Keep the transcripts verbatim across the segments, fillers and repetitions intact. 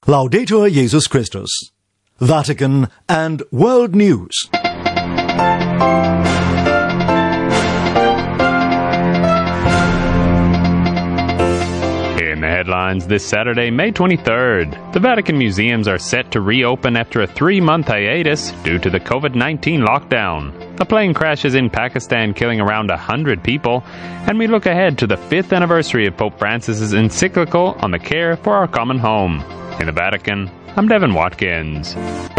Laudetur Jesus Christus. Vatican and World News. In the headlines this Saturday, May twenty-third, the Vatican museums are set to reopen after a three-month hiatus due to the COVID nineteen lockdown. A plane crashes in Pakistan, killing around one hundred people, and we look ahead to the fifth anniversary of Pope Francis's encyclical on the care for our common home. In the Vatican, I'm Devin Watkins.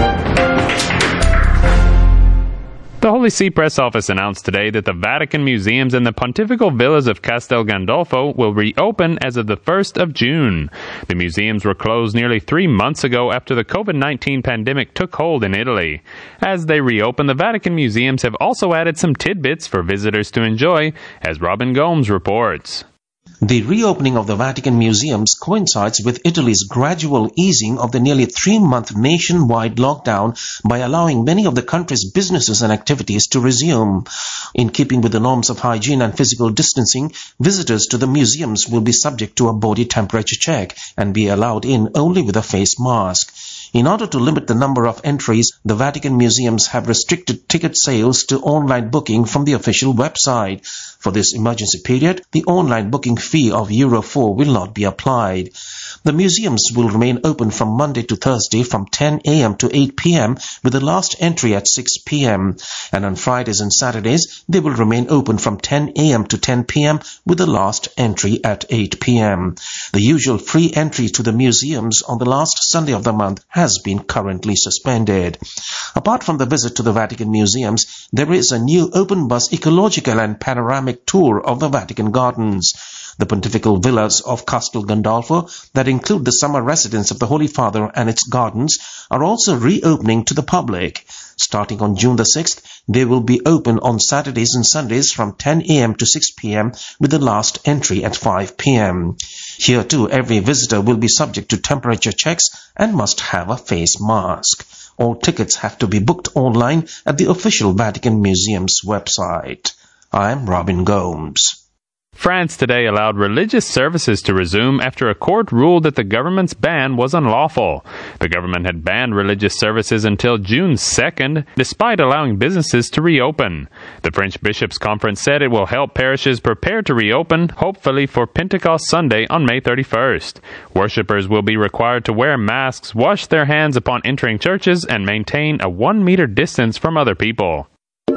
The Holy See Press Office announced today that the Vatican museums and the Pontifical Villas of Castel Gandolfo will reopen as of the first of June. The museums were closed nearly three months ago after the COVID nineteen pandemic took hold in Italy. As they reopen, the Vatican museums have also added some tidbits for visitors to enjoy, as Robin Gomes reports. The reopening of the Vatican museums coincides with Italy's gradual easing of the nearly three-month nationwide lockdown by allowing many of the country's businesses and activities to resume. In keeping with the norms of hygiene and physical distancing, visitors to the museums will be subject to a body temperature check and be allowed in only with a face mask. In order to limit the number of entries, the Vatican museums have restricted ticket sales to online booking from the official website. For this emergency period, the online booking fee of Euro four will not be applied. The museums will remain open from Monday to Thursday from ten a m to eight p m with the last entry at six p m And on Fridays and Saturdays, they will remain open from ten a m to ten p m with the last entry at eight p m The usual free entry to the museums on the last Sunday of the month has been currently suspended. Apart from the visit to the Vatican museums, there is a new open bus ecological and panoramic tour of the Vatican Gardens. The Pontifical Villas of Castel Gandolfo, that include the summer residence of the Holy Father and its gardens, are also reopening to the public. Starting on June the sixth, they will be open on Saturdays and Sundays from ten a m to six p m with the last entry at five p m Here too, every visitor will be subject to temperature checks and must have a face mask. All tickets have to be booked online at the official Vatican Museum's website. I'm Robin Gomes. France today allowed religious services to resume after a court ruled that the government's ban was unlawful. The government had banned religious services until June second, despite allowing businesses to reopen. The French Bishops' Conference said it will help parishes prepare to reopen, hopefully for Pentecost Sunday on May thirty-first. Worshippers will be required to wear masks, wash their hands upon entering churches, and maintain a one-meter distance from other people.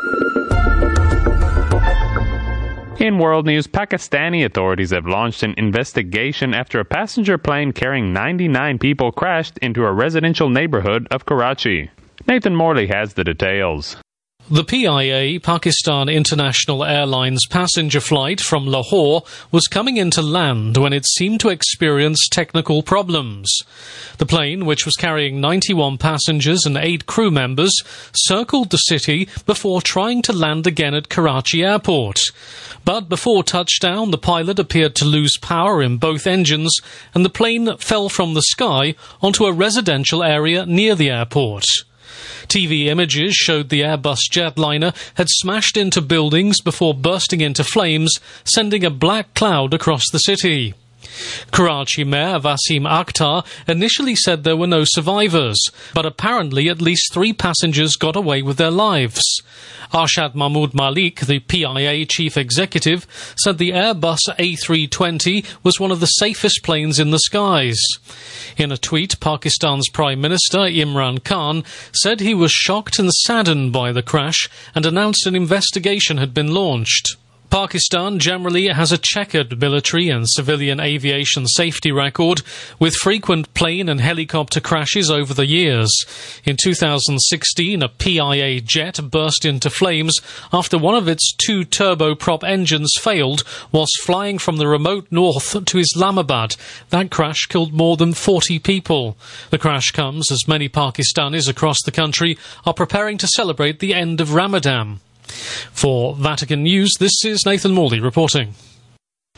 In world news, Pakistani authorities have launched an investigation after a passenger plane carrying ninety-nine people crashed into a residential neighborhood of Karachi. Nathan Morley has the details. The P I A, Pakistan International Airlines passenger flight from Lahore, was coming into land when it seemed to experience technical problems. The plane, which was carrying ninety-one passengers and eight crew members, circled the city before trying to land again at Karachi Airport. But before touchdown, the pilot appeared to lose power in both engines, and the plane fell from the sky onto a residential area near the airport. T V images showed the Airbus jetliner had smashed into buildings before bursting into flames, sending a black cloud across the city. Karachi Mayor Wasim Akhtar initially said there were no survivors, but apparently at least three passengers got away with their lives. Arshad Mahmood Malik, the P I A chief executive, said the Airbus A three twenty was one of the safest planes in the skies. In a tweet, Pakistan's Prime Minister Imran Khan said he was shocked and saddened by the crash and announced an investigation had been launched. Pakistan generally has a checkered military and civilian aviation safety record, with frequent plane and helicopter crashes over the years. In two thousand sixteen, a P I A jet burst into flames after one of its two turboprop engines failed whilst flying from the remote north to Islamabad. That crash killed more than forty people. The crash comes as many Pakistanis across the country are preparing to celebrate the end of Ramadan. For Vatican News, this is Nathan Morley reporting.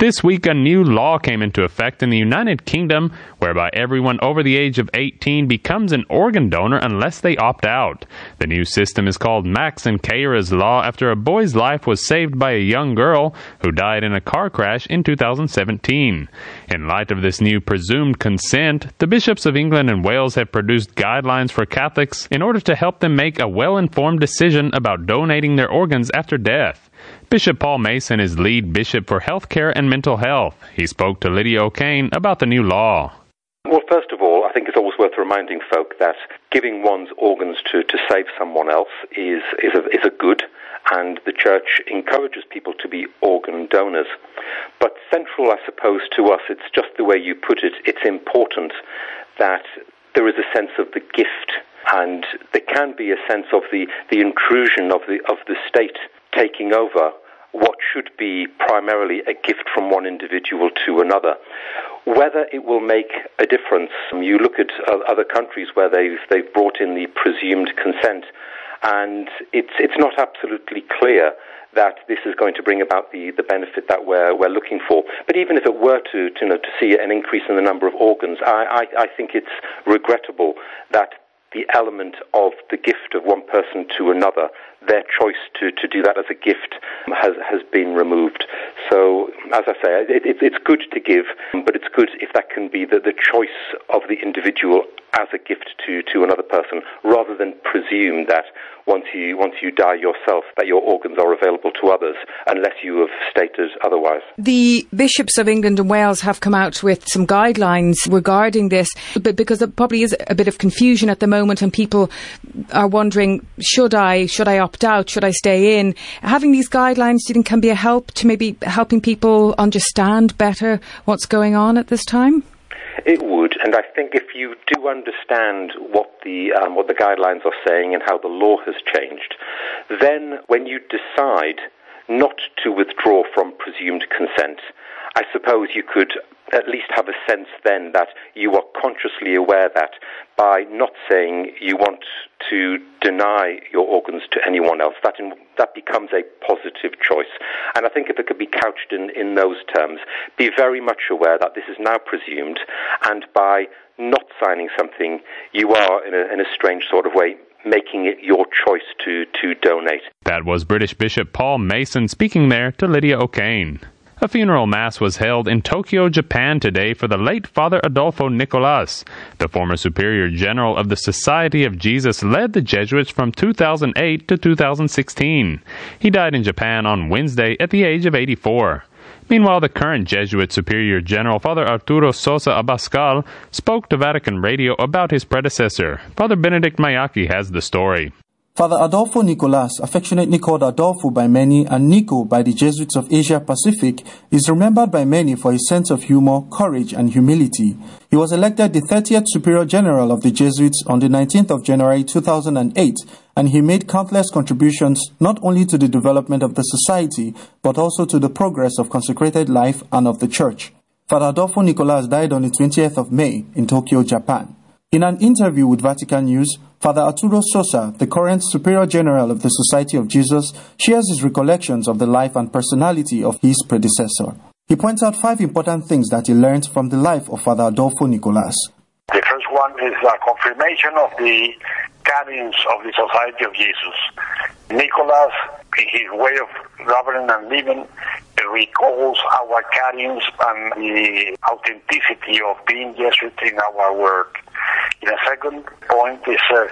This week, a new law came into effect in the United Kingdom, whereby everyone over the age of eighteen becomes an organ donor unless they opt out. The new system is called Max and Kayra's Law after a boy's life was saved by a young girl who died in a car crash in two thousand seventeen. In light of this new presumed consent, the bishops of England and Wales have produced guidelines for Catholics in order to help them make a well-informed decision about donating their organs after death. Bishop Paul Mason is lead bishop for healthcare and mental health. He spoke to Lydia O'Kane about the new law. Well, first of all, I think it's always worth reminding folk that giving one's organs to, to save someone else is, is, a, is a good, and the Church encourages people to be organ donors. But central, I suppose, to us, it's just the way you put it, it's important that there is a sense of the gift, and there can be a sense of the, the intrusion of the of the state taking over what should be primarily a gift from one individual to another. Whether it will make a difference, you look at other countries where they've they've brought in the presumed consent, and it's it's not absolutely clear that this is going to bring about the, the benefit that we're we're looking for. But even if it were to to, you know, to see an increase in the number of organs, I, I, I think it's regrettable that the element of the gift of one person to another, their choice to, to do that as a gift, has has been removed. So, as I say, it, it, it's good to give, but it's good if that can be the, the choice of the individual as a gift to, to another person, rather than presume that once you once you die yourself, that your organs are available to others, unless you have stated otherwise. The bishops of England and Wales have come out with some guidelines regarding this, but because there probably is a bit of confusion at the moment, and people are wondering, should I should I opt out, should I stay in? Having these guidelines, do you think, can be a help to maybe helping people understand better what's going on at this time? It would, and I think if you do understand what the um, what the guidelines are saying and how the law has changed, then when you decide not to withdraw from presumed consent, I suppose you could at least have a sense then that you are consciously aware that by not saying you want to deny your organs to anyone else, that in, that becomes a positive choice. And I think if it could be couched in, in those terms, be very much aware that this is now presumed, and by not signing something, you are, in a, in a strange sort of way, making it your choice to, to donate. That was British Bishop Paul Mason speaking there to Lydia O'Kane. A funeral mass was held in Tokyo, Japan today for the late Father Adolfo Nicolas. The former Superior General of the Society of Jesus led the Jesuits from two thousand eight to two thousand sixteen. He died in Japan on Wednesday at the age of eighty-four. Meanwhile, the current Jesuit Superior General, Father Arturo Sosa Abascal, spoke to Vatican Radio about his predecessor. Father Benedict Mayaki has the story. Father Adolfo Nicolas, affectionately called Adolfo by many and Nico by the Jesuits of Asia Pacific, is remembered by many for his sense of humor, courage, and humility. He was elected the thirtieth Superior General of the Jesuits on the nineteenth of January two thousand eight, and he made countless contributions not only to the development of the society, but also to the progress of consecrated life and of the Church. Father Adolfo Nicolas died on the twentieth of May in Tokyo, Japan. In an interview with Vatican News, Father Arturo Sosa, the current Superior General of the Society of Jesus, shares his recollections of the life and personality of his predecessor. He points out five important things that he learned from the life of Father Adolfo Nicolas. The first one is a confirmation of the canons of the Society of Jesus. Nicolas, in his way of governing and living, recalls our canons and the authenticity of being Jesuit in our work. In a second point is uh,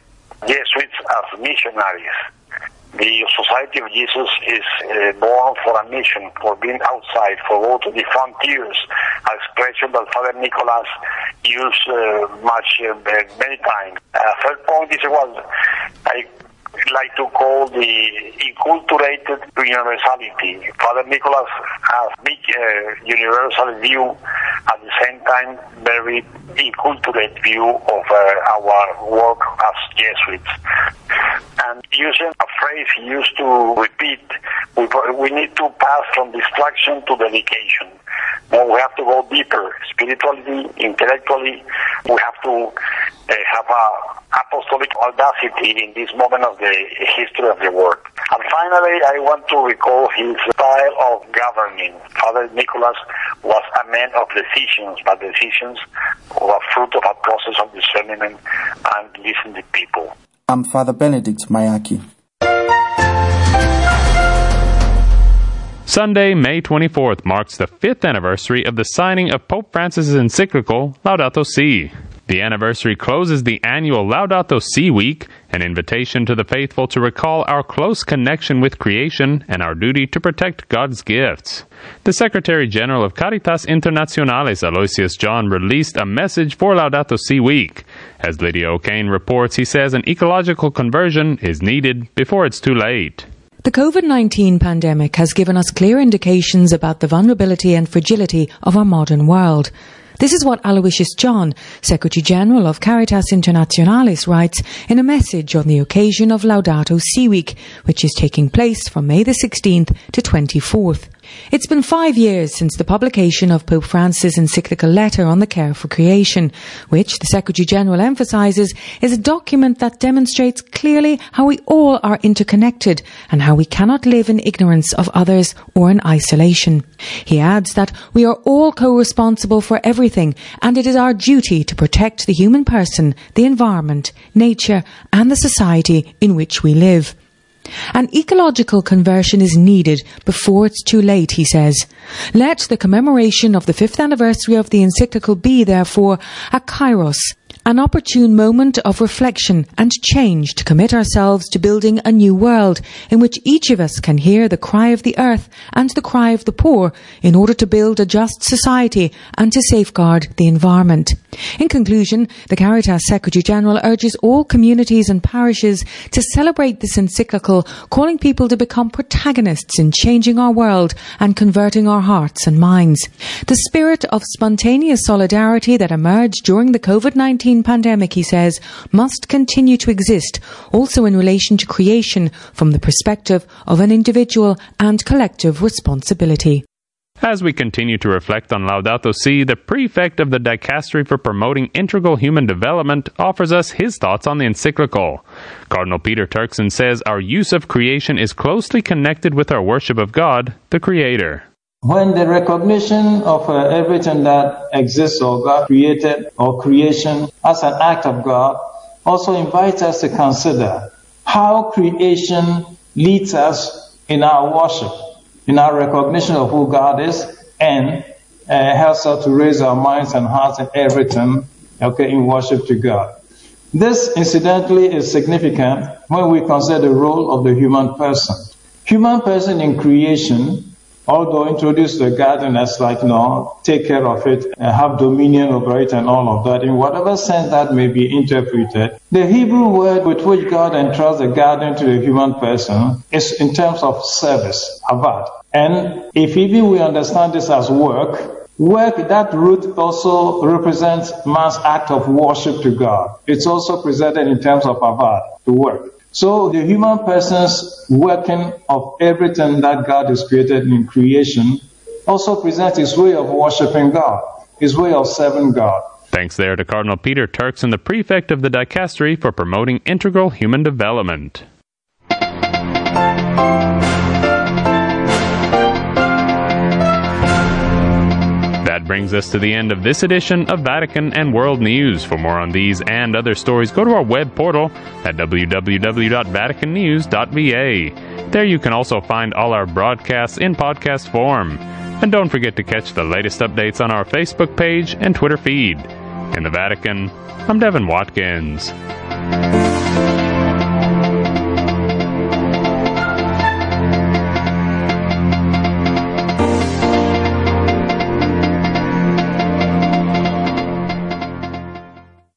Jesuits as missionaries. The Society of Jesus is uh, born for a mission, for being outside, for go to the frontiers, an expression that Father Nicolas used uh, much, uh, many times. Uh, third point is what I like to call the enculturated universality. Father Nicolas has a big uh, universal view, at the same time very enculturated view of uh, our work as Jesuits. And using a phrase he used to repeat, we, we need to pass from distraction to dedication. Well, we have to go deeper, spiritually, intellectually. We have to uh, have a apostolic audacity in this moment of the history of the work. And finally, I want to recall his style of governing. Father Nicholas was a man of decisions, but decisions were a fruit of a process of discernment and listening to people. I'm Father Benedict Mayaki. Sunday, May twenty-fourth, marks the fifth anniversary of the signing of Pope Francis' encyclical Laudato Si. The anniversary closes the annual Laudato Si week, an invitation to the faithful to recall our close connection with creation and our duty to protect God's gifts. The Secretary General of Caritas Internationalis, Aloysius John, released a message for Laudato Si week. As Lydia O'Kane reports, he says an ecological conversion is needed before it's too late. The COVID nineteen pandemic has given us clear indications about the vulnerability and fragility of our modern world. This is what Aloysius John, Secretary General of Caritas Internationalis, writes in a message on the occasion of Laudato Si Week, which is taking place from May the sixteenth to twenty-fourth. It's been five years since the publication of Pope Francis' encyclical letter on the care for creation, which, the Secretary-General emphasises, is a document that demonstrates clearly how we all are interconnected and how we cannot live in ignorance of others or in isolation. He adds that we are all co-responsible for everything, and it is our duty to protect the human person, the environment, nature, and the society in which we live. An ecological conversion is needed before it's too late, he says. Let the commemoration of the fifth anniversary of the encyclical be, therefore, a kairos, an opportune moment of reflection and change to commit ourselves to building a new world in which each of us can hear the cry of the earth and the cry of the poor in order to build a just society and to safeguard the environment. In conclusion, the Caritas Secretary-General urges all communities and parishes to celebrate this encyclical, calling people to become protagonists in changing our world and converting our hearts and minds. The spirit of spontaneous solidarity that emerged during the COVID nineteen pandemic, he says, must continue to exist, also in relation to creation from the perspective of an individual and collective responsibility. As we continue to reflect on Laudato Si, the prefect of the Dicastery for Promoting Integral Human Development offers us his thoughts on the encyclical. Cardinal Peter Turkson says our use of creation is closely connected with our worship of God, the Creator. When the recognition of uh, everything that exists or God created or creation as an act of God also invites us to consider how creation leads us in our worship, in our recognition of who God is, and uh, helps us to raise our minds and hearts and everything, okay, in worship to God. This, incidentally, is significant when we consider the role of the human person. Human person in creation, although introduced to the garden as like, no, take care of it, uh, have dominion over it and all of that, in whatever sense that may be interpreted, the Hebrew word with which God entrusts the garden to the human person is in terms of service, avad. And if even we understand this as work, work, that root also represents man's act of worship to God. It's also presented in terms of avad, the work. So the human person's working of everything that God has created in creation also presents his way of worshiping God, his way of serving God. Thanks there to Cardinal Peter Turkson, the prefect of the Dicastery for Promoting Integral Human Development. That brings us to the end of this edition of Vatican and World News. For more on these and other stories, go to our web portal at w w w dot vatican news dot v a. There you can also find all our broadcasts in podcast form. And don't forget to catch the latest updates on our Facebook page and Twitter feed. In the Vatican, I'm Devin Watkins.